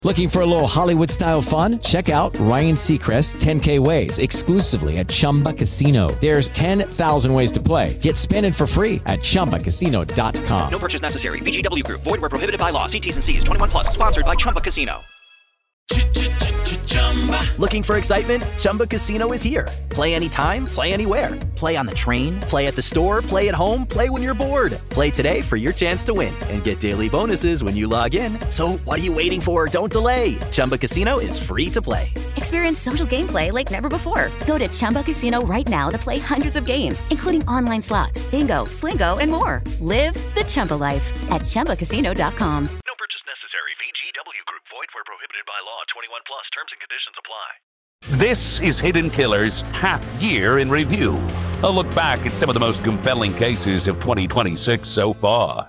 Looking for a little Hollywood-style fun? Check out Ryan Seacrest's 10K Ways exclusively at Chumba Casino. There's 10,000 ways to play. Get spinning for free at ChumbaCasino.com. No purchase necessary. VGW Group. Void where prohibited by law. See T's and C's. 21 plus. Sponsored by Chumba Casino. Looking for excitement? Chumba Casino is here. Play anytime, play anywhere. Play on the train, play at the store, play at home, play when you're bored. Play today for your chance to win and get daily bonuses when you log in. So what are you waiting for? Don't delay. Chumba Casino is free to play. Experience social gameplay like never before. Go to Chumba Casino right now to play hundreds of games, including online slots, bingo, Slingo, and more. Live the Chumba life at ChumbaCasino.com. No purchase necessary. VGW Group. Void where prohibited by law. 21 plus. Terms and conditions apply. This is Hidden Killers Half Year in Review. A look back at some of the most compelling cases of 2026 so far.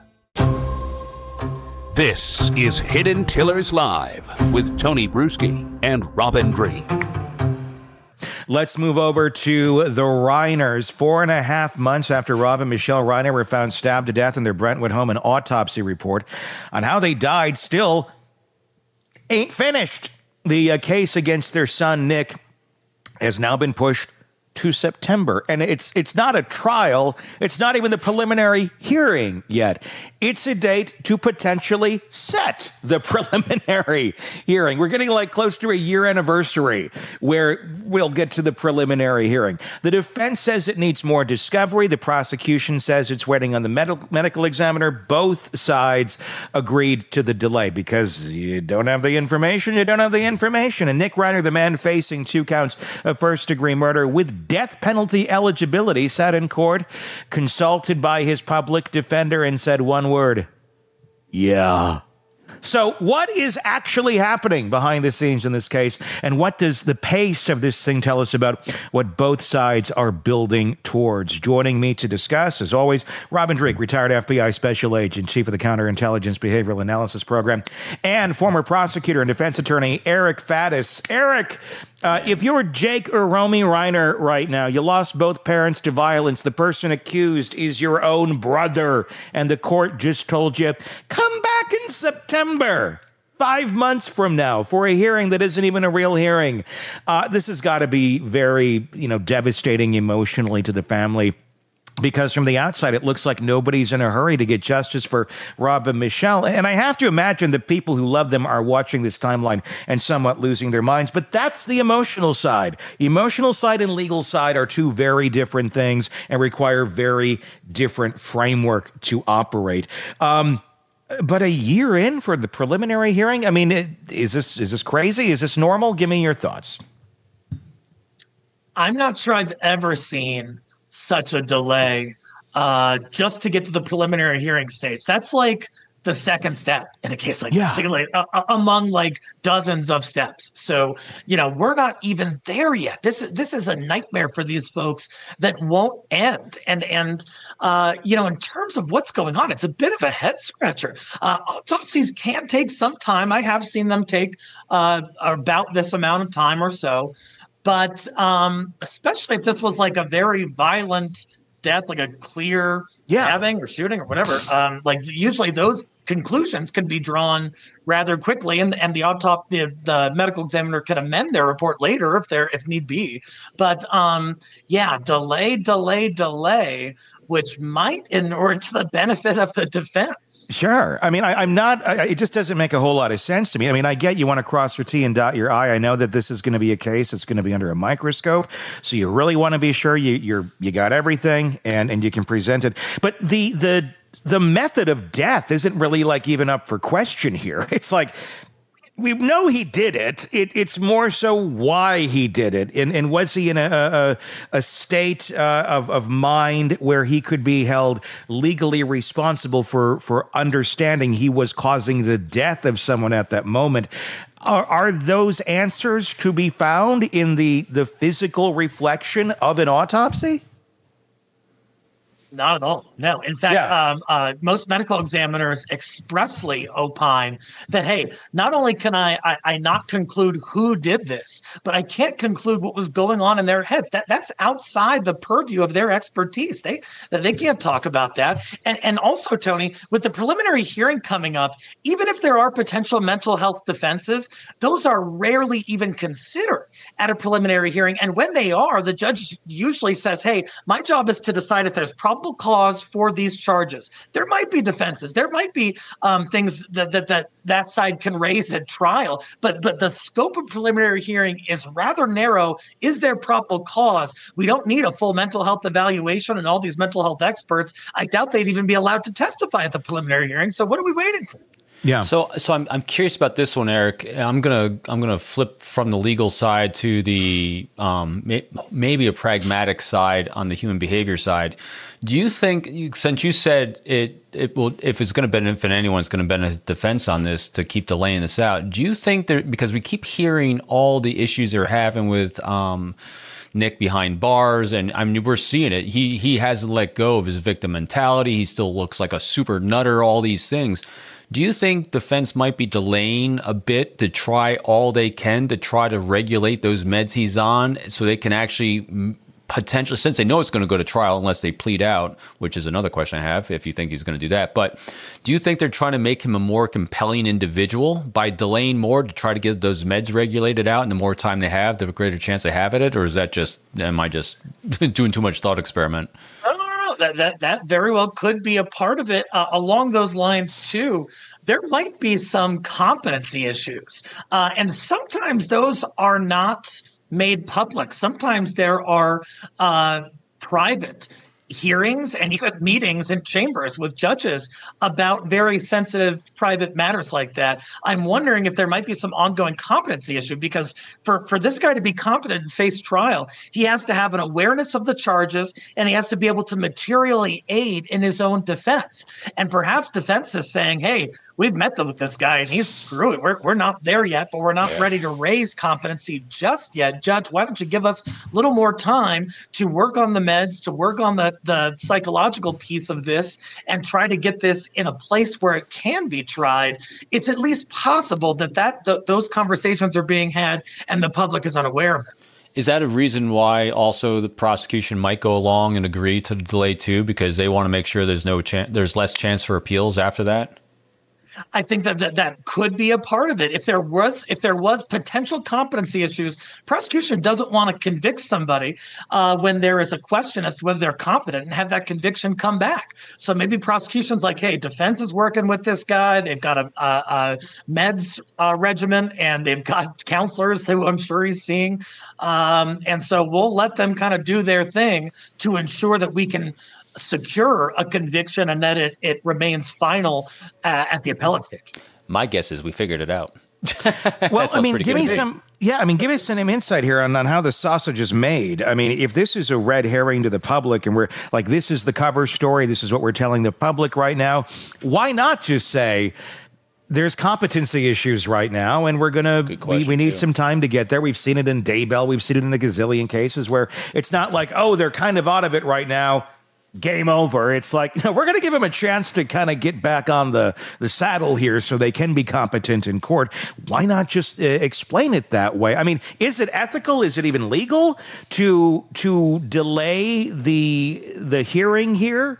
This is Hidden Killers Live with Tony Bruschi and Robin Drake. Let's move over to the Reiners. 4.5 months after Rob and Michelle Reiner were found stabbed to death in their Brentwood home, an autopsy report on how they died still ain't finished. The case against their son, Nick, has now been pushed to September. And it's not a trial. It's not even the preliminary hearing yet. It's a date to potentially set the preliminary hearing. We're getting like close to a year anniversary where we'll get to the preliminary hearing. The defense says it needs more discovery. The prosecution says it's waiting on the medical examiner. Both sides agreed to the delay because you don't have the information. You don't have the information. And Nick Reiner, the man facing 2 counts of first-degree murder with death penalty eligibility, sat in court, consulted by his public defender, and said one word: yeah. So what is actually happening behind the scenes in this case, and what does the pace of this thing tell us about what both sides are building towards? Joining me to discuss, as always, Robin Drake, retired FBI Special Agent, Chief of the Counterintelligence Behavioral Analysis Program, and former prosecutor and defense attorney Eric Faddis. Eric, if you were Jake or Romy Reiner right now, you lost both parents to violence, the person accused is your own brother, and the court just told you, come back in September, 5 months from now, for a hearing that isn't even a real hearing. This has got to be very, devastating emotionally to the family. Because from the outside, it looks like nobody's in a hurry to get justice for Rob and Michelle. And I have to imagine the people who love them are watching this timeline and somewhat losing their minds. But that's the emotional side. Emotional side and legal side are two very different things and require very different framework to operate. But a year in for the preliminary hearing? I mean, is this crazy? Is this normal? Give me your thoughts. I'm not sure I've ever seen such a delay just to get to the preliminary hearing stage. That's like the second step in a case like this, like, among like dozens of steps. So, we're not even there yet. This is a nightmare for these folks that won't end. And in terms of what's going on, it's a bit of a head scratcher. Autopsies can take some time. I have seen them take about this amount of time or so. But especially if this was like a very violent death, like a clear stabbing or shooting or whatever, usually those conclusions can be drawn rather quickly, and the medical examiner can amend their report later if need be. But delay, which might inure to the benefit of the defense. Sure. I mean, I'm not. It just doesn't make a whole lot of sense to me. I mean, I get you want to cross your T and dot your I. I know that this is going to be a case that's going to be under a microscope, so you really want to be sure you got everything and you can present it. But the method of death isn't really like even up for question here. It's like, we know he did it. It's more so why he did it. And was he in a state of mind where he could be held legally responsible for understanding he was causing the death of someone at that moment? Are those answers to be found in the physical reflection of an autopsy? Not at all. No. In fact, most medical examiners expressly opine that, hey, not only can I not conclude who did this, but I can't conclude what was going on in their heads. That's outside the purview of their expertise. They can't talk about that. And also, Tony, with the preliminary hearing coming up, even if there are potential mental health defenses, those are rarely even considered at a preliminary hearing. And when they are, the judge usually says, hey, my job is to decide if there's probable cause for these charges. There might be defenses. There might be things that side can raise at trial, but the scope of preliminary hearing is rather narrow. Is there probable cause? We don't need a full mental health evaluation and all these mental health experts. I doubt they'd even be allowed to testify at the preliminary hearing. So what are we waiting for? Yeah. So I'm curious about this one, Eric. I'm gonna flip from the legal side to the maybe a pragmatic side on the human behavior side. Do you think, since you said it will, if it's going to benefit anyone, it's going to benefit defense on this to keep delaying this out? Do you think that, because we keep hearing all the issues they're having with Nick behind bars, and I mean, we're seeing it. He hasn't let go of his victim mentality. He still looks like a super nutter. All these things. Do you think defense might be delaying a bit to try all they can to try to regulate those meds he's on, so they can actually potentially, since they know it's going to go to trial unless they plead out, which is another question I have, if you think he's going to do that. But do you think they're trying to make him a more compelling individual by delaying more to try to get those meds regulated out, and the more time they have, the greater chance they have at it? Or is that just, am I just doing too much thought experiment? That very well could be a part of it. Along those lines, too, there might be some competency issues. And sometimes those are not made public. Sometimes there are private hearings and even meetings in chambers with judges about very sensitive private matters like that. I'm wondering if there might be some ongoing competency issue, because for this guy to be competent and face trial, he has to have an awareness of the charges, and he has to be able to materially aid in his own defense. And perhaps defense is saying, hey, we've met with this guy and he's screwy. We're not there yet, but we're not ready to raise competency just yet. Judge, why don't you give us a little more time to work on the meds, to work on the psychological piece of this, and try to get this in a place where it can be tried. It's at least possible that those conversations are being had and the public is unaware of them. Is that a reason why also the prosecution might go along and agree to the delay too, because they want to make sure there's less chance for appeals after that? I think that could be a part of it. If there was potential competency issues, prosecution doesn't want to convict somebody when there is a question as to whether they're competent and have that conviction come back. So maybe prosecution's like, hey, defense is working with this guy. They've got a meds regimen, and they've got counselors who I'm sure he's seeing. And so we'll let them kind of do their thing to ensure that we can secure a conviction and that it remains final at the appellate stage. My guess is we figured it out. Well, I mean, give me some insight here on how the sausage is made. I mean, if this is a red herring to the public and we're like, this is the cover story, this is what we're telling the public right now, why not just say, there's competency issues right now, and we're going to, we need some time to get there. We've seen it in Daybell. We've seen it in a gazillion cases where it's not like, oh, they're kind of out of it right now, game over. It's like, we're going to give them a chance to kind of get back on the saddle here so they can be competent in court. Why not just explain it that way? I mean, is it ethical? Is it even legal to delay the hearing here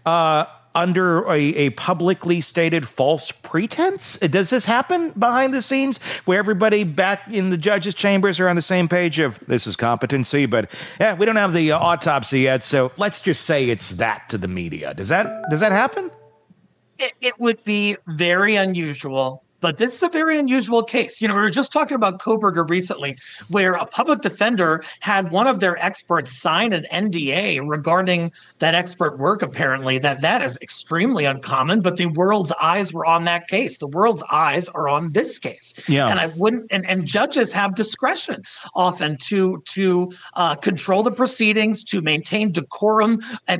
under a publicly stated false pretense? Does this happen behind the scenes where everybody back in the judge's chambers are on the same page of this is competency, but we don't have the autopsy yet, so let's just say it's that to the media? Does that happen? It would be very unusual. But this is a very unusual case. We were just talking about Kohberger recently, where a public defender had one of their experts sign an NDA regarding that expert work, apparently. That is extremely uncommon, but the world's eyes were on that case. The world's eyes are on this case. Yeah. And I wouldn't, and judges have discretion often to control the proceedings, to maintain decorum and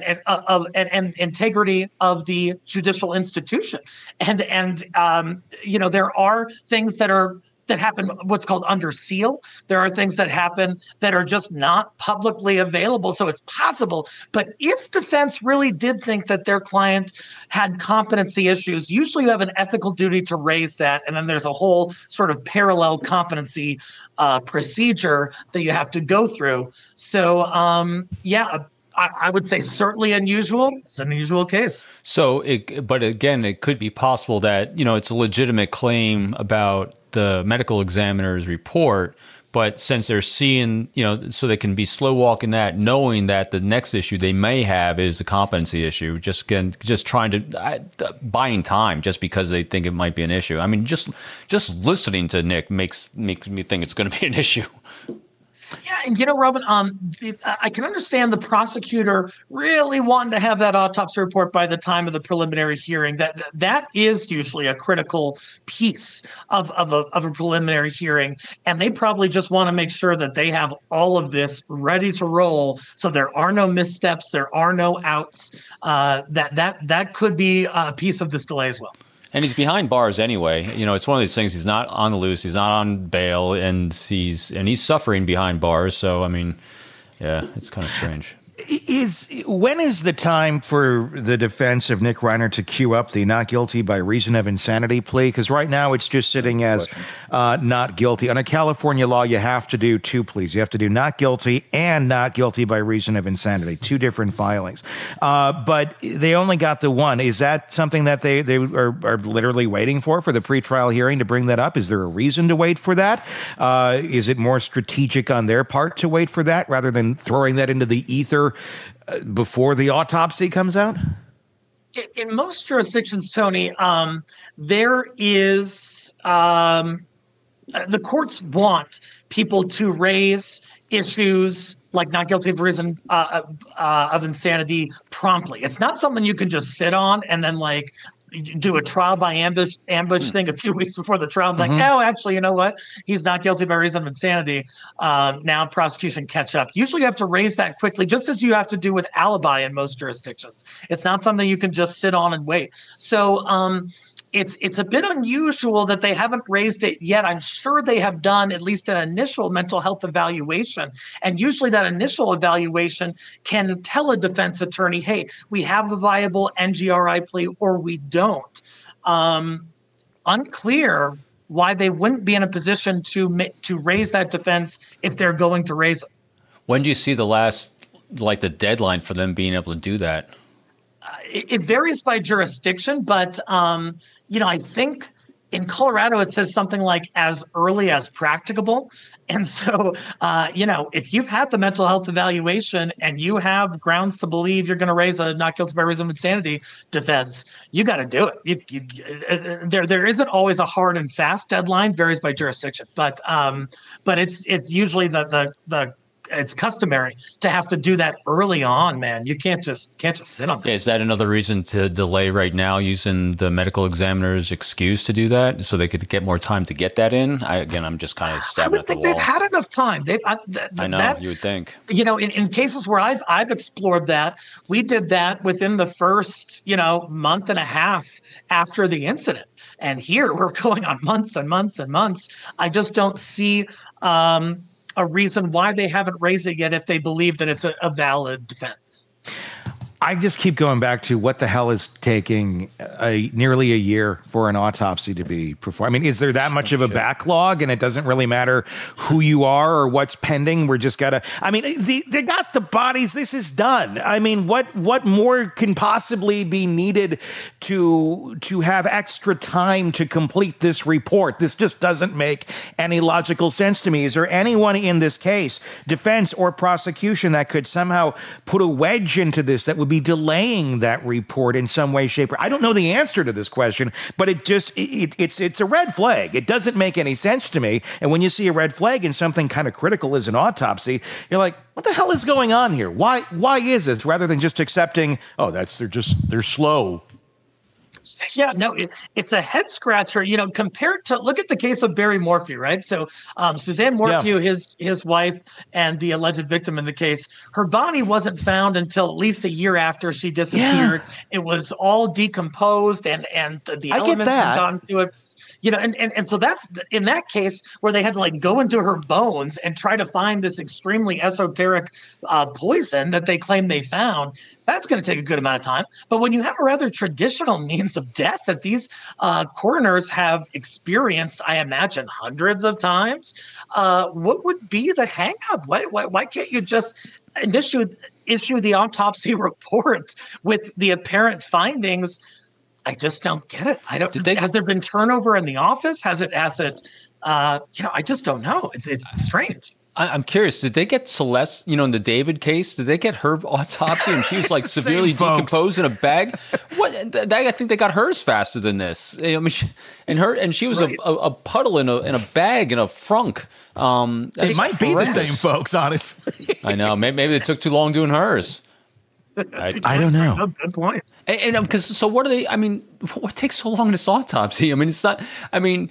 integrity of the judicial institution. And there are things that are that happen what's called under seal. There are things that happen that are just not publicly available. So it's possible. But if defense really did think that their client had competency issues, usually you have an ethical duty to raise that. And then there's a whole sort of parallel competency procedure that you have to go through. So, I would say certainly unusual. It's an unusual case. So, but again, it could be possible that, it's a legitimate claim about the medical examiner's report, but since they're seeing, so they can be slow walking that, knowing that the next issue they may have is a competency issue, just trying to buying time just because they think it might be an issue. I mean, just listening to Nick makes me think it's going to be an issue. Yeah, and Robin, I can understand the prosecutor really wanting to have that autopsy report by the time of the preliminary hearing. That is usually a critical piece of a preliminary hearing, and they probably just want to make sure that they have all of this ready to roll, so there are no missteps, there are no outs. That could be a piece of this delay as well. And he's behind bars anyway. It's one of these things. He's not on the loose. He's not on bail, and he's suffering behind bars. So, I mean, yeah, it's kind of strange. When is the time for the defense of Nick Reiner to queue up the not guilty by reason of insanity plea? Because right now it's just sitting as not guilty. Under California law, you have to do two pleas. You have to do not guilty and not guilty by reason of insanity, two different filings. But they only got the one. Is that something that they are literally waiting for the pretrial hearing to bring that up? Is there a reason to wait for that? Is it more strategic on their part to wait for that rather than throwing that into the ether before the autopsy comes out? In most jurisdictions, Tony, there is the courts want people to raise issues like not guilty of reason of insanity promptly. It's not something you can just sit on and then do a trial by ambush thing a few weeks before the trial. Oh, actually, you know what? He's not guilty by reason of insanity. Now prosecution catch up. Usually you have to raise that quickly, just as you have to do with alibi in most jurisdictions. It's not something you can just sit on and wait. So it's a bit unusual that they haven't raised it yet. I'm sure they have done at least an initial mental health evaluation. And usually that initial evaluation can tell a defense attorney, hey, we have a viable NGRI plea or we don't. Unclear why they wouldn't be in a position to raise that defense if they're going to raise it. When do you see the deadline for them being able to do that? It varies by jurisdiction, but I think in Colorado it says something like as early as practicable. And so, if you've had the mental health evaluation and you have grounds to believe you're going to raise a not guilty by reason of insanity defense, you got to do it. There isn't always a hard and fast deadline. Varies by jurisdiction, but it's usually it's customary to have to do that early on, man. You can't just sit on that. Yeah, is that another reason to delay right now, using the medical examiner's excuse to do that so they could get more time to get that in? I'm just kind of stabbing at the wall. I would think they've had enough time. I know, you would think. In cases where I've explored that, we did that within the first, month and a half after the incident. And here we're going on months and months and months. I just don't see a reason why they haven't raised it yet if they believe that it's a valid defense. I just keep going back to what the hell is taking nearly a year for an autopsy to be performed. I mean, is there that much of a backlog and it doesn't really matter who you are or what's pending? We're just gotta, they got the bodies. This is done. I mean, what more can possibly be needed to have extra time to complete this report? This just doesn't make any logical sense to me. Is there anyone in this case, defense or prosecution, that could somehow put a wedge into this that would be delaying that report in some way, shape, or I don't know the answer to this question, but it's a red flag. It doesn't make any sense to me. And when you see a red flag in something kind of critical as an autopsy, you're like, what the hell is going on here? Why is this? Rather than just accepting, they're slow. Yeah, no, it's a head scratcher, compared to, look at the case of Barry Morphew, right? So Suzanne Morphew, his wife and the alleged victim in the case, her body wasn't found until at least a year after she disappeared. Yeah. It was all decomposed and the elements had gone to it. and so that's in that case where they had to like go into her bones and try to find this extremely esoteric poison that they claim they found. That's going to take a good amount of time. But when you have a rather traditional means of death that these coroners have experienced, I imagine hundreds of times, what would be the hang up? Why can't you just issue the autopsy report with the apparent findings? I just don't get it. Has there been turnover in the office? Has it? I just don't know. It's strange. I'm curious. Did they get Celeste? In the David case, did they get her autopsy and she was like severely decomposed in a bag? What? I think they got hers faster than this. I mean, she was right. a puddle in a bag in a frunk. It might be the same folks, honestly. I know. Maybe they took too long doing hers. I don't know. Good point. And because what are they? I mean, what takes so long in this autopsy? I mean, it's not. I mean,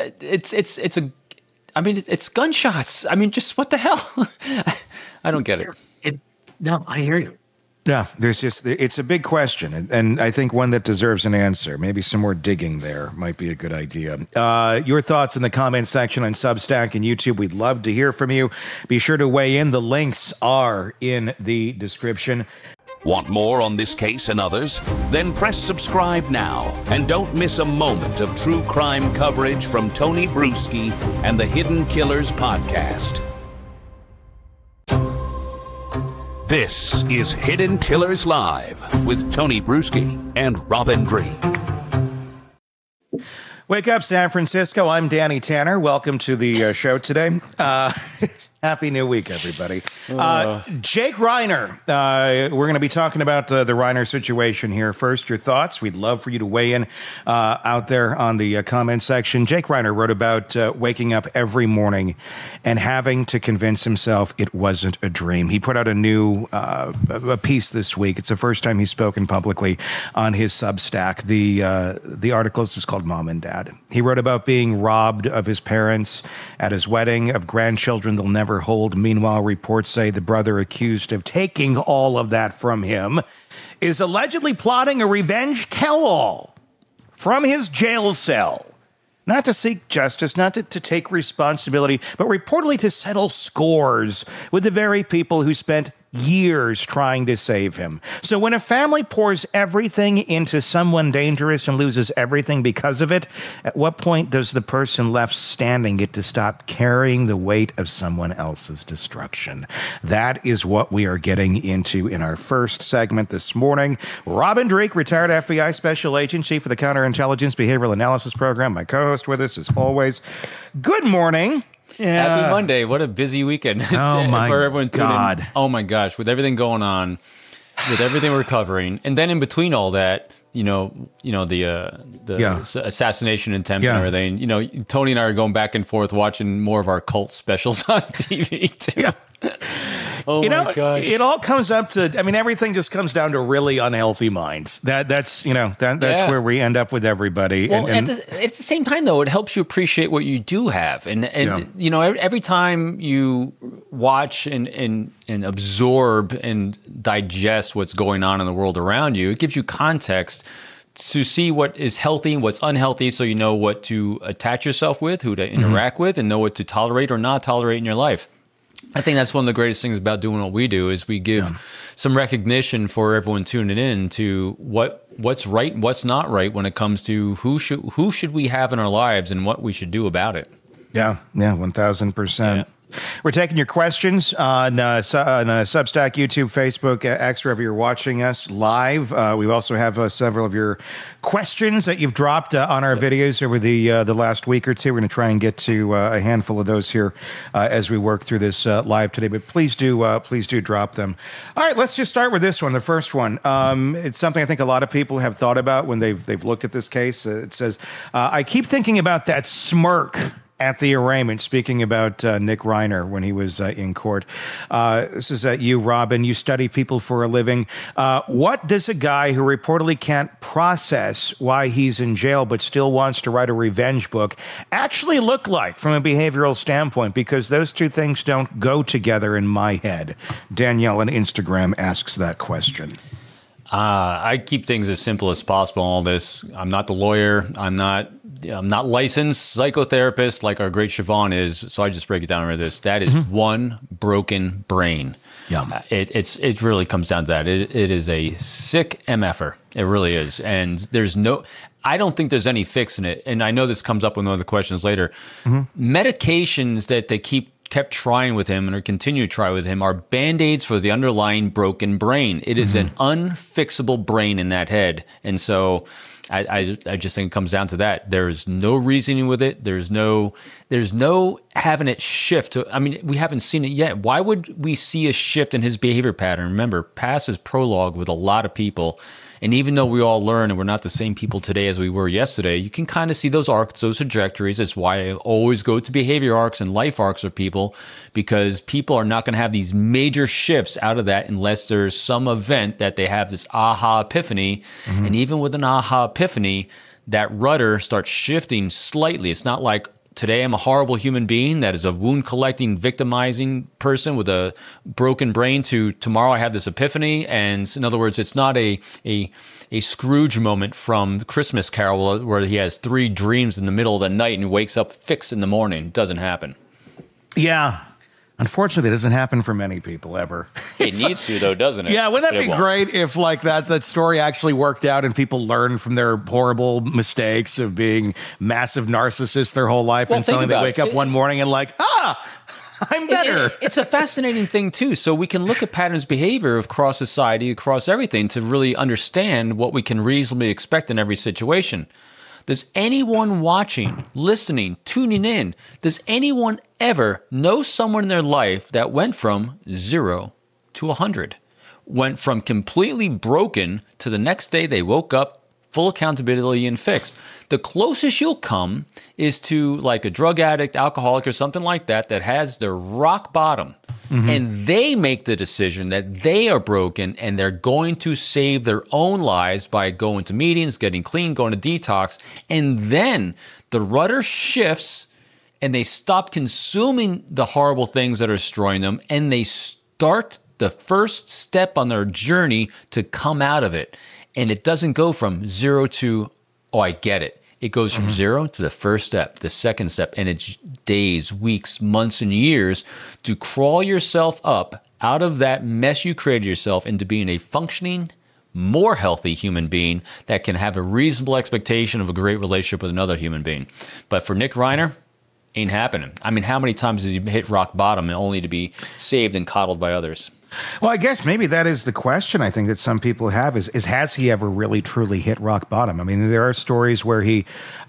it's gunshots. I mean, just what the hell? I don't get it. No, I hear you. Yeah, it's a big question, and I think one that deserves an answer. Maybe some more digging there might be a good idea. Your thoughts in the comment section on Substack and YouTube. We'd love to hear from you. Be sure to weigh in. The links are in the description. Want more on this case and others? Then press subscribe now and don't miss a moment of true crime coverage from Tony Bruschi and the Hidden Killers podcast. This is Hidden Killers Live with Tony Bruschi and Robin Drake. Wake up, San Francisco. I'm Danny Tanner. Welcome to the show today. Happy New Week, everybody. Jake Reiner. We're going to be talking about the Reiner situation here. First, your thoughts. We'd love for you to weigh in out there on the comment section. Jake Reiner wrote about waking up every morning and having to convince himself it wasn't a dream. He put out a new a piece this week. It's the first time he's spoken publicly on his Substack. The article is just called Mom and Dad. He wrote about being robbed of his parents at his wedding, of grandchildren they'll never hold. Meanwhile, reports say the brother accused of taking all of that from him is allegedly plotting a revenge tell-all from his jail cell. Not to seek justice, not to take responsibility, but reportedly to settle scores with the very people who spent years trying to save him. So when a family pours everything into someone dangerous and loses everything because of it, at what point does the person left standing get to stop carrying the weight of someone else's destruction? That is what we are getting into in our first segment this morning. Robin Drake, retired FBI Special Agent, Chief of the Counterintelligence Behavioral Analysis Program, my co-host with us as always. Good morning. Yeah. Happy Monday. What a busy weekend oh my for everyone tuning God. in. Oh my gosh, with everything going on, with everything we're covering. And then in between all that, the assassination attempt and everything, Tony and I are going back and forth watching more of our cult specials on TV too. Yeah. Oh my gosh. It all comes up to, everything just comes down to really unhealthy minds. That's where we end up with everybody. Well, at the same time, though, it helps you appreciate what you do have. And every time you watch and absorb and digest what's going on in the world around you, it gives you context to see what is healthy and what's unhealthy, so you know what to attach yourself with, who to interact with, and know what to tolerate or not tolerate in your life. I think that's one of the greatest things about doing what we do is we give some recognition for everyone tuning in to what's right and what's not right when it comes to who should we have in our lives and what we should do about it. Yeah, 1,000%. We're taking your questions on Substack, YouTube, Facebook, X, wherever you're watching us live. We also have several of your questions that you've dropped on our videos over the last week or two. We're going to try and get to a handful of those here as we work through this live today. But please do drop them. All right, let's just start with this one, the first one. It's something I think a lot of people have thought about when they've looked at this case. It says, I keep thinking about that smirk at the arraignment, speaking about Nick Reiner when he was in court. This is you, Robin. You study people for a living. What does a guy who reportedly can't process why he's in jail but still wants to write a revenge book actually look like from a behavioral standpoint? Because those two things don't go together in my head. Danielle on Instagram asks that question. I keep things as simple as possible in all this. I'm not the lawyer. I'm not I'm not licensed psychotherapist like our great Siobhan is, so I just break it down with this. That is one broken brain. Yeah. It really comes down to that. It is a sick MFer. It really is. And I don't think there's any fix in it. And I know this comes up with one of the questions later. Medications that they kept trying with him and are continue to try with him are Band-Aids for the underlying broken brain. It is an unfixable brain in that head. And so I just think it comes down to that. There's no reasoning with it. There's no having it shift. We haven't seen it yet. Why would we see a shift in his behavior pattern? Remember, past is prologue with a lot of people. And even though we all learn and we're not the same people today as we were yesterday, you can kind of see those arcs, those trajectories. That's why I always go to behavior arcs and life arcs of people, because people are not going to have these major shifts out of that unless there's some event that they have this aha epiphany. And even with an aha epiphany, that rudder starts shifting slightly. It's not like, today I'm a horrible human being that is a wound-collecting, victimizing person with a broken brain, to tomorrow I have this epiphany. And in other words, it's not a Scrooge moment from Christmas Carol where he has 3 dreams in the middle of the night and wakes up fixed in the morning. It doesn't happen. Yeah. Unfortunately, it doesn't happen for many people ever. It needs to, though, doesn't it? Yeah, wouldn't that be great if like that story actually worked out and people learned from their horrible mistakes of being massive narcissists their whole life, and suddenly they wake up one morning and like, I'm better. It's a fascinating thing, too. So we can look at patterns of behavior across society, across everything, to really understand what we can reasonably expect in every situation. Does anyone watching, listening, tuning in, does anyone ever know someone in their life that went from 0 to 100? Went from completely broken to the next day they woke up, full accountability and fixed. The closest you'll come is to like a drug addict, alcoholic, or something like that has their rock bottom. And they make the decision that they are broken and they're going to save their own lives by going to meetings, getting clean, going to detox. And then the rudder shifts and they stop consuming the horrible things that are destroying them, and they start the first step on their journey to come out of it. And it doesn't go from 0 to, oh, I get it. It goes from 0 to the first step, the second step, and it's days, weeks, months, and years to crawl yourself up out of that mess you created yourself into being a functioning, more healthy human being that can have a reasonable expectation of a great relationship with another human being. But for Nick Reiner, ain't happening. I mean, how many times has he hit rock bottom only to be saved and coddled by others? Well, I guess maybe that is the question I think that some people have is has he ever really truly hit rock bottom? I mean, there are stories where he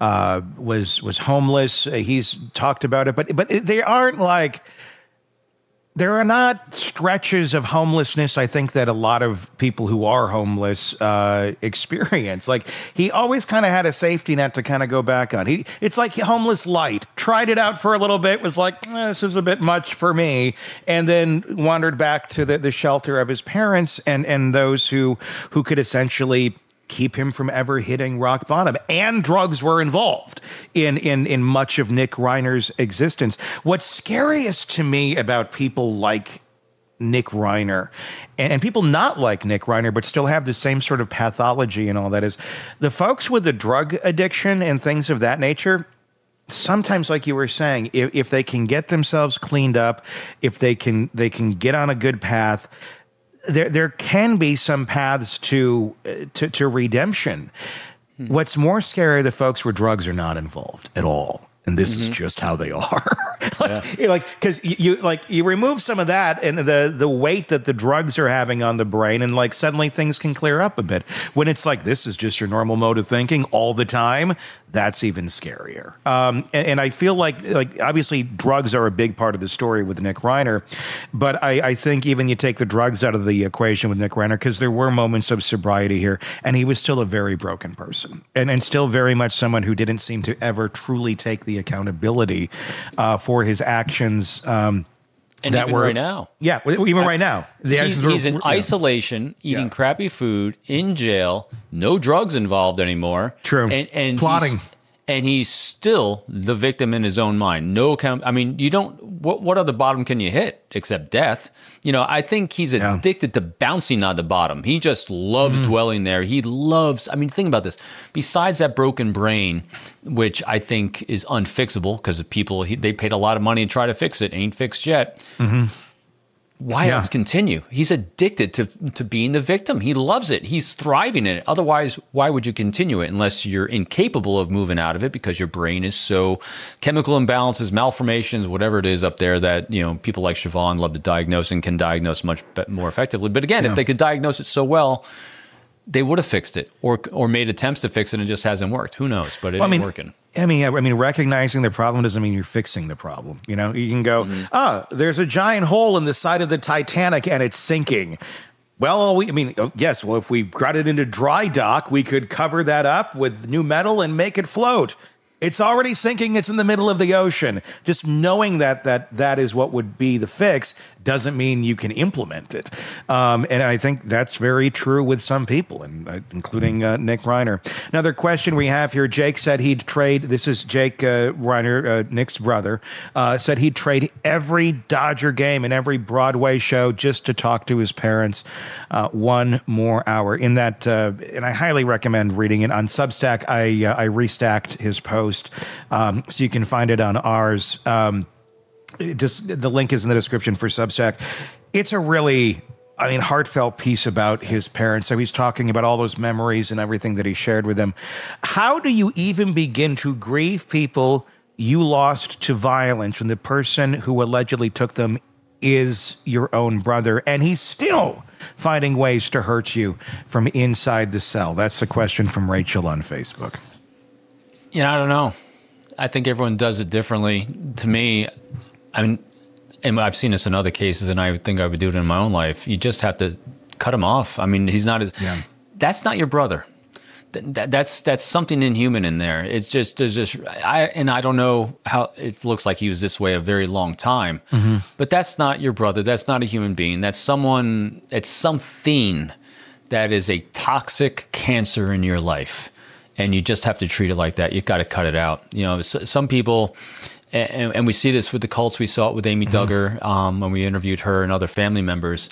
was homeless. He's talked about it, but they aren't like, there are not stretches of homelessness, I think, that a lot of people who are homeless experience. Like, he always kind of had a safety net to kind of go back on. It's like homeless light. Tried it out for a little bit, was like, this is a bit much for me, and then wandered back to the shelter of his parents and those who could essentially keep him from ever hitting rock bottom. And drugs were involved in much of Nick Reiner's existence. What's scariest to me about people like Nick Reiner and people not like Nick Reiner but still have the same sort of pathology and all that is the folks with the drug addiction and things of that nature. Sometimes, like you were saying, if they can get themselves cleaned up, if they can get on a good path, there can be some paths to redemption. What's more scary are the folks where drugs are not involved at all. And this is just how they are. Because you remove some of that and the weight that the drugs are having on the brain, and like suddenly things can clear up a bit. When it's like this is just your normal mode of thinking all the time, that's even scarier. And I feel like obviously drugs are a big part of the story with Nick Reiner, but I think even you take the drugs out of the equation with Nick Reiner, because there were moments of sobriety here, and he was still a very broken person, and still very much someone who didn't seem to ever truly take the accountability for his actions. And that even right now. Yeah, even right now. He's in isolation, eating crappy food, in jail, no drugs involved anymore. True. And plotting. And he's still the victim in his own mind. No account. I mean, what other bottom can you hit except death? You know, I think he's addicted to bouncing on the bottom. He just loves dwelling there. He loves, I mean, think about this. Besides that broken brain, which I think is unfixable because they paid a lot of money to try to fix it, ain't fixed yet. Why else continue? He's addicted to being the victim. He loves it. He's thriving in it. Otherwise, why would you continue it unless you're incapable of moving out of it because your brain is so chemical imbalances, malformations, whatever it is up there that, you know, people like Siobhan love to diagnose and can diagnose much more effectively. But again, if they could diagnose it so well, they would have fixed it or made attempts to fix it and it just hasn't worked. Who knows? But it ain't working. I mean, recognizing the problem doesn't mean you're fixing the problem. You know, you can go, there's a giant hole in the side of the Titanic and it's sinking. Well, yes, well, if we got it into dry dock, we could cover that up with new metal and make it float. It's already sinking. It's in the middle of the ocean. Just knowing that is what would be the fix doesn't mean you can implement it. And I think that's very true with some people, including Nick Reiner. Another question we have here, Jake said he'd trade, this is Jake Reiner, Nick's brother, said he'd trade every Dodger game and every Broadway show just to talk to his parents one more hour. In that, and I highly recommend reading it on Substack. I restacked his post, so you can find it on ours. Just the link is in the description for Substack. It's a really, heartfelt piece about his parents. So he's talking about all those memories and everything that he shared with them. How do you even begin to grieve people you lost to violence when the person who allegedly took them is your own brother and he's still finding ways to hurt you from inside the cell? That's the question from Rachel on Facebook. Yeah, I don't know. I think everyone does it differently. To me, and I've seen this in other cases, and I think I would do it in my own life. You just have to cut him off. I mean, he's not. That's not your brother. That's something inhuman in there. It's just I don't know how it looks like he was this way a very long time. But that's not your brother. That's not a human being. That's someone. It's something that is a toxic cancer in your life, and you just have to treat it like that. You've got to cut it out. You know, some people. And we see this with the cults. We saw it with Amy Duggar when we interviewed her and other family members.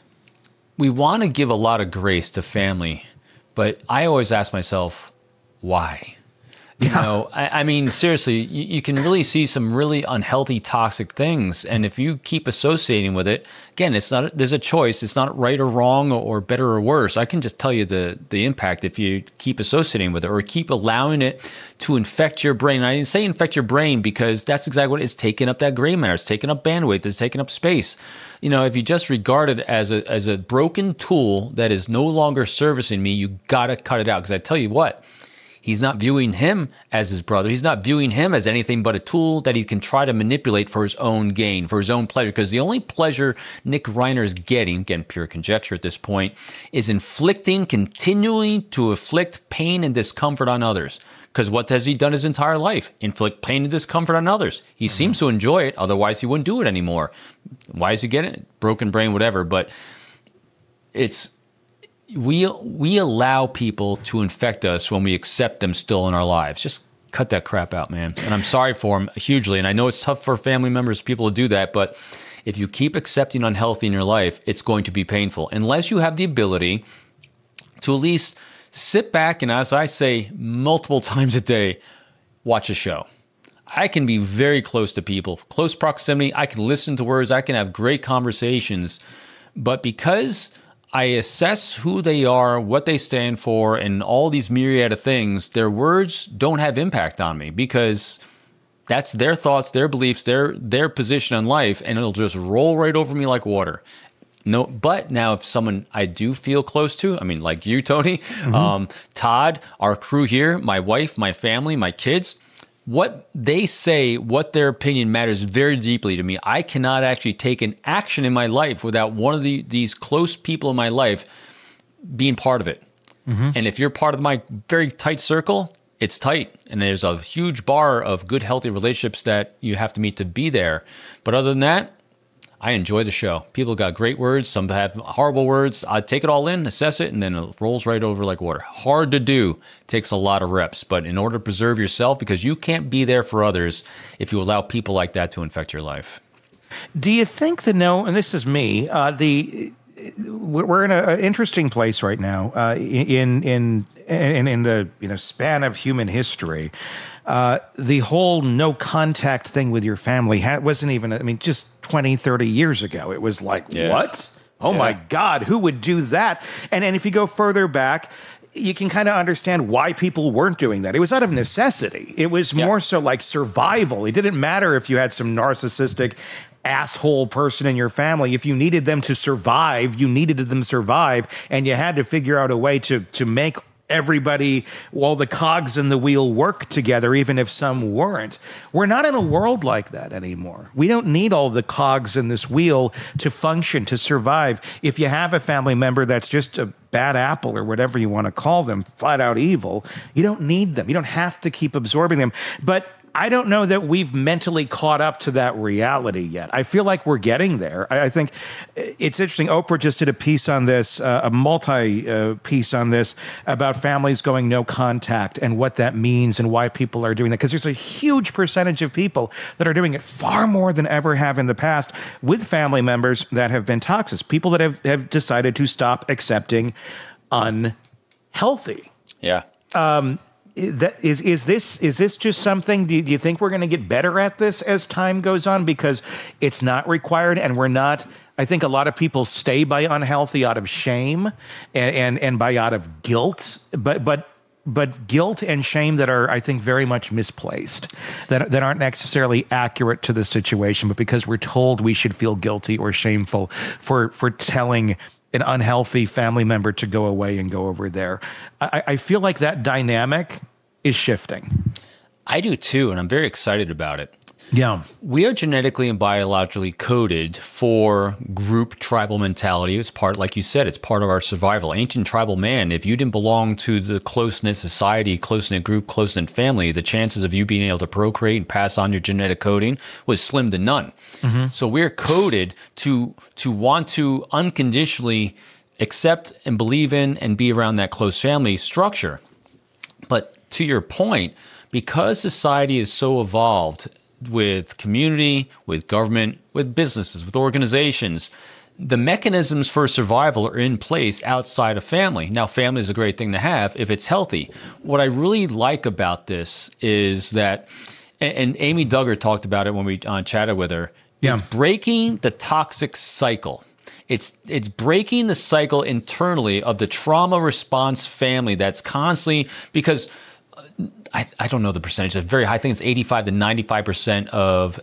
We want to give a lot of grace to family, but I always ask myself, why? You know, I mean, seriously, you can really see some really unhealthy, toxic things. And if you keep associating with it, again, there's a choice. It's not right or wrong or better or worse. I can just tell you the impact if you keep associating with it or keep allowing it to infect your brain. And I didn't say infect your brain because that's exactly what it's taking up that gray matter. It's taking up bandwidth. It's taking up space. You know, if you just regard it as a broken tool that is no longer servicing me, you got to cut it out. Because I tell you what, he's not viewing him as his brother. He's not viewing him as anything but a tool that he can try to manipulate for his own gain, for his own pleasure. Because the only pleasure Nick Reiner is getting, again, pure conjecture at this point, is continuing to inflict pain and discomfort on others. Because what has he done his entire life? Inflict pain and discomfort on others. He seems to enjoy it. Otherwise, he wouldn't do it anymore. Why is he getting it? Broken brain, whatever. But we allow people to infect us when we accept them still in our lives. Just cut that crap out, man. And I'm sorry for him hugely. And I know it's tough for family members, people to do that. But if you keep accepting unhealthy in your life, it's going to be painful. Unless you have the ability to at least sit back and, as I say multiple times a day, watch a show. I can be very close to people, close proximity. I can listen to words. I can have great conversations. But because I assess who they are, what they stand for, and all these myriad of things, their words don't have impact on me because that's their thoughts, their beliefs, their position in life, and it'll just roll right over me like water. No, but now if someone I do feel close to, I mean, like you, Tony, Todd, our crew here, my wife, my family, my kids, what they say, what their opinion matters very deeply to me. I cannot actually take an action in my life without one of these close people in my life being part of it. And if you're part of my very tight circle, it's tight. And there's a huge bar of good, healthy relationships that you have to meet to be there. But other than that, I enjoy the show. People got great words. Some have horrible words. I take it all in, assess it, and then it rolls right over like water. Hard to do. Takes a lot of reps. But in order to preserve yourself, because you can't be there for others if you allow people like that to infect your life. Do you think and this is me, we're in an interesting place right now in the span of human history. The whole no contact thing with your family wasn't even, just 20, 30 years ago. It was like, what? Oh my God, who would do that? And if you go further back, you can kind of understand why people weren't doing that. It was out of necessity. It was more so like survival. It didn't matter if you had some narcissistic asshole person in your family. If you needed them to survive, you needed them to survive, and you had to figure out a way to make everybody, all the cogs in the wheel work together, even if some weren't. We're not in a world like that anymore. We don't need all the cogs in this wheel to function, to survive. If you have a family member that's just a bad apple or whatever you want to call them, flat out evil, you don't need them. You don't have to keep absorbing them. But I don't know that we've mentally caught up to that reality yet. I feel like we're getting there. I think it's interesting. Oprah just did a piece on this, a multi-piece on this, about families going no contact and what that means and why people are doing that. Because there's a huge percentage of people that are doing it, far more than ever have in the past, with family members that have been toxic, people that have decided to stop accepting unhealthy. Yeah. Is this just something? Do you think we're going to get better at this as time goes on, because it's not required, and we're not? I think a lot of people stay by unhealthy out of shame and by out of guilt, but guilt and shame that are, I think, very much misplaced, that aren't necessarily accurate to the situation, but because we're told we should feel guilty or shameful for telling an unhealthy family member to go away and go over there. I feel like that dynamic is shifting. I do too, and I'm very excited about it. Yeah. We are genetically and biologically coded for group tribal mentality. It's part, like you said, it's part of our survival. Ancient tribal man, if you didn't belong to the close-knit society, close-knit group, close-knit family, the chances of you being able to procreate and pass on your genetic coding was slim to none. Mm-hmm. So we're coded to want to unconditionally accept and believe in and be around that close family structure. But to your point, because society is so evolved with community, with government, with businesses, with organizations, the mechanisms for survival are in place outside of family. Now, family is a great thing to have if it's healthy. What I really like about this is that, and Amy Duggar talked about it when we chatted with her, it's breaking the toxic cycle. It's breaking the cycle internally of the trauma response family that's constantly, because I don't know the percentage. It's very high. I think it's 85 to 95% of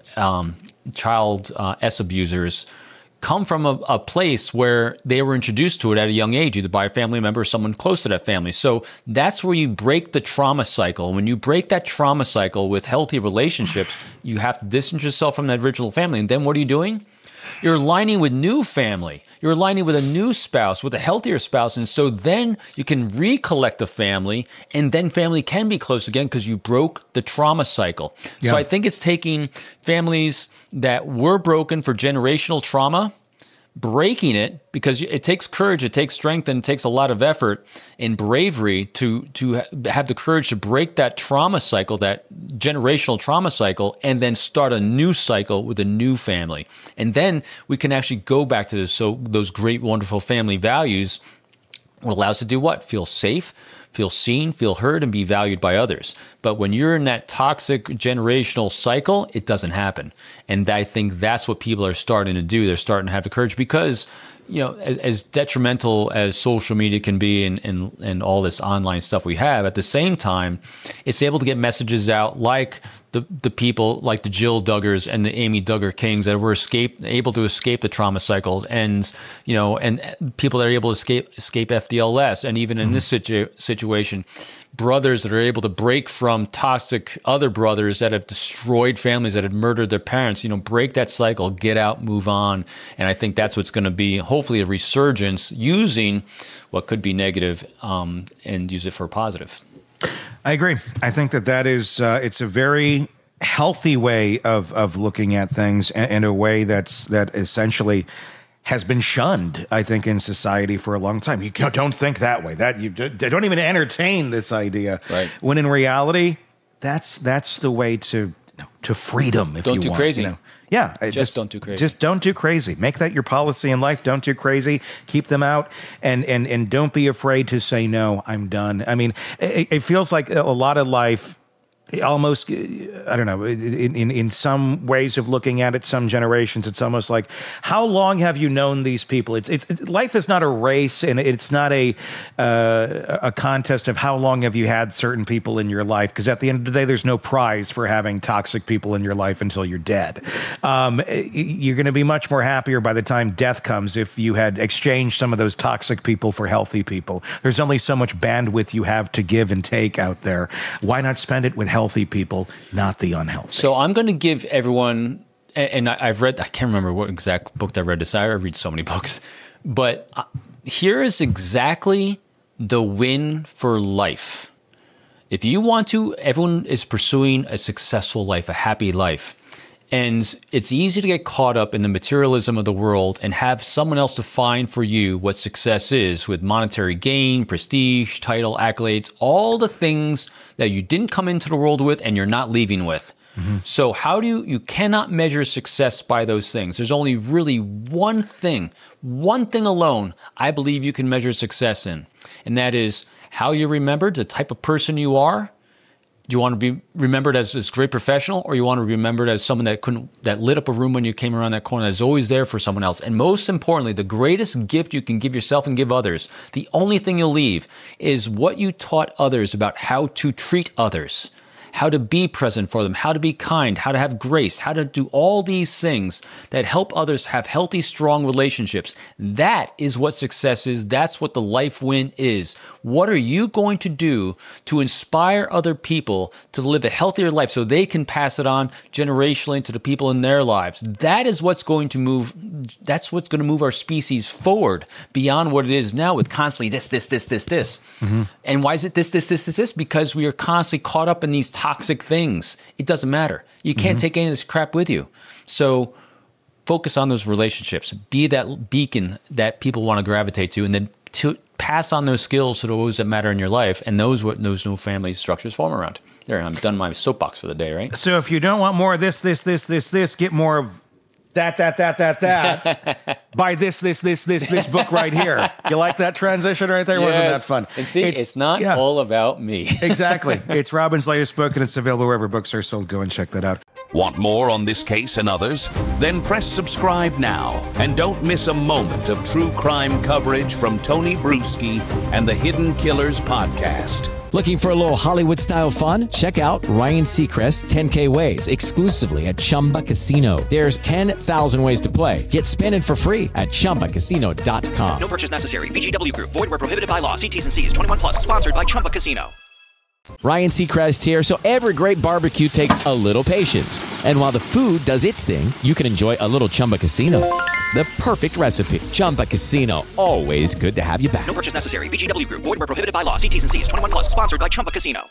child S abusers come from a place where they were introduced to it at a young age, either by a family member or someone close to that family. So that's where you break the trauma cycle. When you break that trauma cycle with healthy relationships, you have to distance yourself from that original family. And then what are you doing? You're aligning with new family. You're aligning with a new spouse, with a healthier spouse. And so then you can recollect the family, and then family can be close again because you broke the trauma cycle. Yeah. So I think it's taking families that were broken for generational trauma, breaking it, because it takes courage, it takes strength, and it takes a lot of effort and bravery to have the courage to break that trauma cycle, that generational trauma cycle, and then start a new cycle with a new family. And then we can actually go back to this, so those great, wonderful family values will allow us to do what? Feel safe, feel seen, feel heard, and be valued by others. But when you're in that toxic generational cycle, it doesn't happen. And I think that's what people are starting to do. They're starting to have the courage because, you know, as detrimental as social media can be and all this online stuff we have, at the same time, it's able to get messages out like the people like the Jill Duggars and the Amy Duggar Kings that were able to escape the trauma cycles, and you know, and people that are able to escape FDLS, and even in this situation, brothers that are able to break from toxic other brothers that have destroyed families, that have murdered their parents, you know, break that cycle, get out, move on. And I think that's what's going to be hopefully a resurgence using what could be negative and use it for positive. I agree. I think that is it's a very healthy way of looking at things, and a way that essentially has been shunned, I think, in society for a long time. You don't think that way. That you don't even entertain this idea. Right. When in reality, that's the way to to freedom. If Don't you do want, crazy. You know. Yeah, Just don't do crazy. Just don't do crazy. Make that your policy in life. Don't do crazy. Keep them out, and don't be afraid to say no. I'm done. I mean, it feels like a lot of life. Almost, I don't know, in some ways of looking at it, some generations, it's almost like, how long have you known these people? It's life is not a race, and it's not a contest of how long have you had certain people in your life, because at the end of the day, there's no prize for having toxic people in your life until you're dead. You're going to be much more happier by the time death comes if you had exchanged some of those toxic people for healthy people. There's only so much bandwidth you have to give and take out there. Why not spend it with healthy people, not the unhealthy? So I'm going to give everyone, and I've read, I can't remember what exact book I read this. I read so many books, but here is exactly the win for life. If you want to, everyone is pursuing a successful life, a happy life. And it's easy to get caught up in the materialism of the world and have someone else define for you what success is with monetary gain, prestige, title, accolades, all the things that you didn't come into the world with and you're not leaving with. Mm-hmm. So how do you cannot measure success by those things. There's only really one thing alone I believe you can measure success in. And that is how you're remembered, the type of person you are. Do you want to be remembered as this great professional, or you want to be remembered as someone that lit up a room when you came around that corner, that's always there for someone else? And most importantly, the greatest gift you can give yourself and give others, the only thing you'll leave is what you taught others about how to treat others, how to be present for them, how to be kind, how to have grace, how to do all these things that help others have healthy, strong relationships. That is what success is. That's what the life win is. What are you going to do to inspire other people to live a healthier life so they can pass it on generationally to the people in their lives? That is what's going to move. That's what's going to move our species forward beyond what it is now with constantly this. Mm-hmm. And why is it this? Because we are constantly caught up in these toxic things. It doesn't matter. You can't take any of this crap with you. So focus on those relationships. Be that beacon that people want to gravitate to, and then to pass on those skills to those that matter in your life, and those new family structures form around. There, I'm done my soapbox for the day, right? So if you don't want more of this, get more of that. Buy this book right here. You like that transition right there? Yes. Wasn't that fun? And see, it's not all about me. Exactly. It's Robin's latest book, and it's available wherever books are sold. Go and check that out. Want more on this case and others? Then press subscribe now and don't miss a moment of true crime coverage from Tony Bruschi and the Hidden Killers podcast. Looking for a little Hollywood-style fun? Check out Ryan Seacrest's 10K Ways exclusively at Chumba Casino. There's 10,000 ways to play. Get spinning for free at ChumbaCasino.com. No purchase necessary. VGW Group. Void where prohibited by law. See T's and C's. 21 plus. Sponsored by Chumba Casino. Ryan Seacrest here. So every great barbecue takes a little patience. And while the food does its thing, you can enjoy a little Chumba Casino. The perfect recipe. Chumba Casino. Always good to have you back. No purchase necessary. VGW Group. Void where prohibited by law. See T's and C's. 21 plus. Sponsored by Chumba Casino.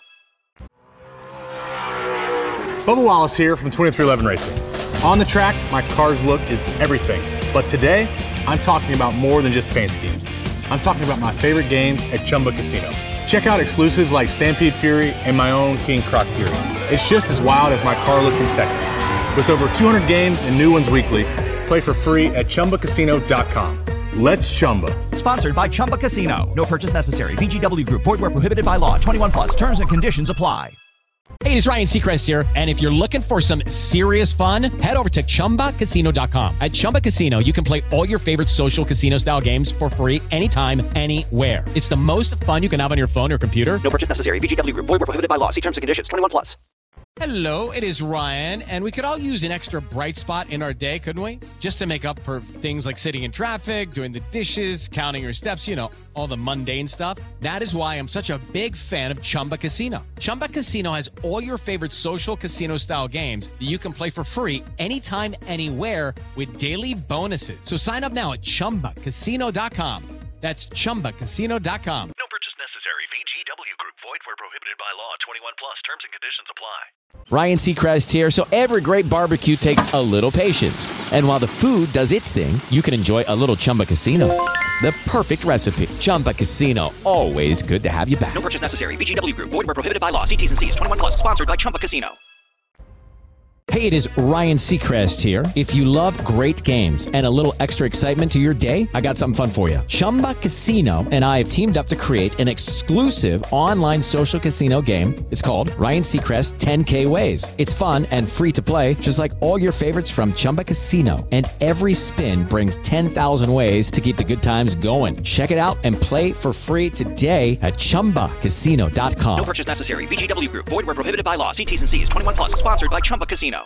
Bubba Wallace here from 2311 Racing. On the track, my car's look is everything. But today, I'm talking about more than just paint schemes. I'm talking about my favorite games at Chumba Casino. Check out exclusives like Stampede Fury and my own King Croc Fury. It's just as wild as my car look in Texas. With over 200 games and new ones weekly, play for free at ChumbaCasino.com. Let's Chumba. Sponsored by Chumba Casino. No purchase necessary. VGW Group. Void where prohibited by law. 21 plus. Terms and conditions apply. Hey, it's Ryan Seacrest here. And if you're looking for some serious fun, head over to ChumbaCasino.com. At Chumba Casino, you can play all your favorite social casino-style games for free anytime, anywhere. It's the most fun you can have on your phone or computer. No purchase necessary. VGW Group. Void where prohibited by law. See terms and conditions. 21 plus. Hello, it is Ryan, and we could all use an extra bright spot in our day, couldn't we? Just to make up for things like sitting in traffic, doing the dishes, counting your steps, you know, all the mundane stuff. That is why I'm such a big fan of Chumba Casino. Chumba Casino has all your favorite social casino-style games that you can play for free anytime, anywhere with daily bonuses. So sign up now at ChumbaCasino.com. That's ChumbaCasino.com. No purchase necessary. VGW Group. Void where prohibited by law. 21 plus. Terms and conditions apply. Ryan Seacrest here. So every great barbecue takes a little patience. And while the food does its thing, you can enjoy a little Chumba Casino. The perfect recipe. Chumba Casino. Always good to have you back. No purchase necessary. VGW Group. Void where prohibited by law. See T's and C's. 21 plus. Sponsored by Chumba Casino. Hey, it is Ryan Seacrest here. If you love great games and a little extra excitement to your day, I got something fun for you. Chumba Casino and I have teamed up to create an exclusive online social casino game. It's called Ryan Seacrest 10K Ways. It's fun and free to play, just like all your favorites from Chumba Casino. And every spin brings 10,000 ways to keep the good times going. Check it out and play for free today at ChumbaCasino.com. No purchase necessary. VGW Group. Void where prohibited by law. See T's and C's. 21 plus. Sponsored by Chumba Casino.